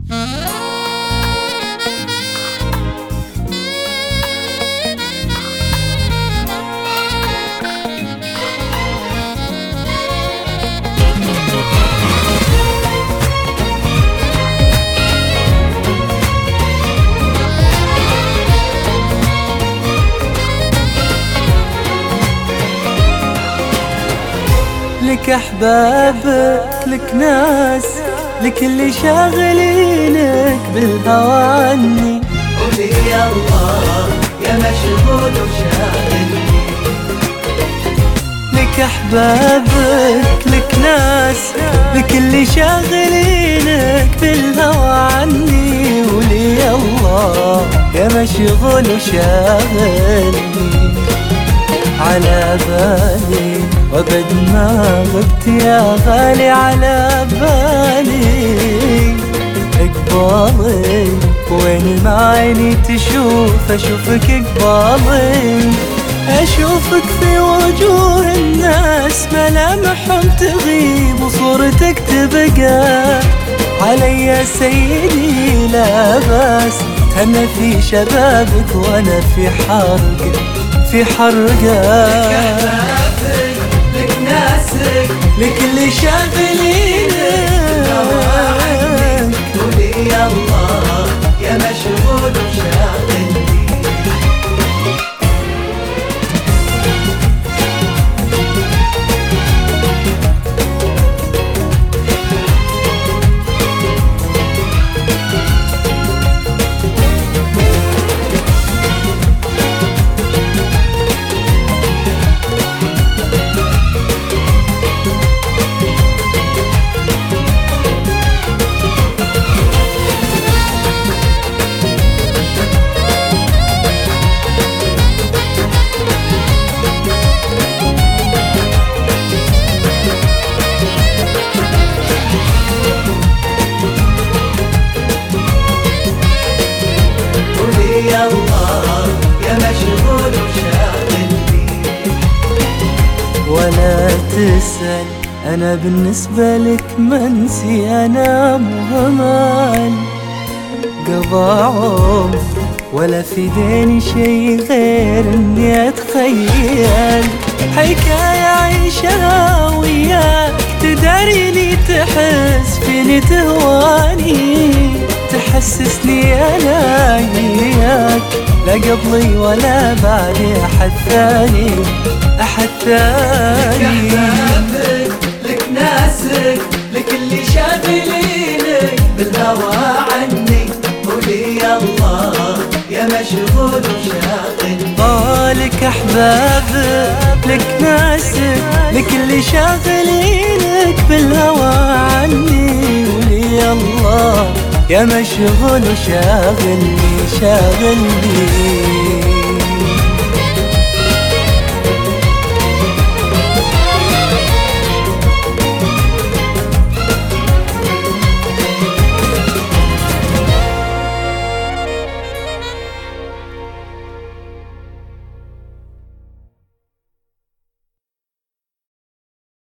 لك أحبابك، لك ناس، لك اللي شاغلينك بالهوى عني. قولي يا الله يا مشغول وشاغلني. لك أحبابك، لك ناس، لك اللي شاغلينك بالهوى عني. قولي يا الله يا مشغول وشاغلني. على بالي وابد ما غبت يا غالي، على بالي اقبالي وين ما عيني تشوف اشوفك قبالي. اشوفك في وجوه الناس ملامحهم تغيب وصورتك تبقى علي يا سيدي. لا بس تهنى في شبابك وانا في حرقك، في حرقة. لك أحبابك، لك ناسك، لك اللي شاغلينك. قولي يا الله يا مشغول وشاغلني. يا الله يا مشغول وشاغلني. ولا تسأل أنا بالنسبة لك منسي، أنا مهمل قضى عمر ولا في ديني شي غير إني أتخيل حكاية عيشها وياك. تداريني تحس فيني تهواني، تحسسني أنا وياك لا قبلي ولا بعدي أحد ثاني، أحد ثاني. لك أحبابك، لك ناسك، لك اللي شاغلينك بالهوى عني. قولي يا الله يا مشغول وشاغلني. لك أحبابك، لك ناسك، لك اللي شاغلينك بالهوى عني. قولي يا الله يا مشغول وشاغلني، شاغلني.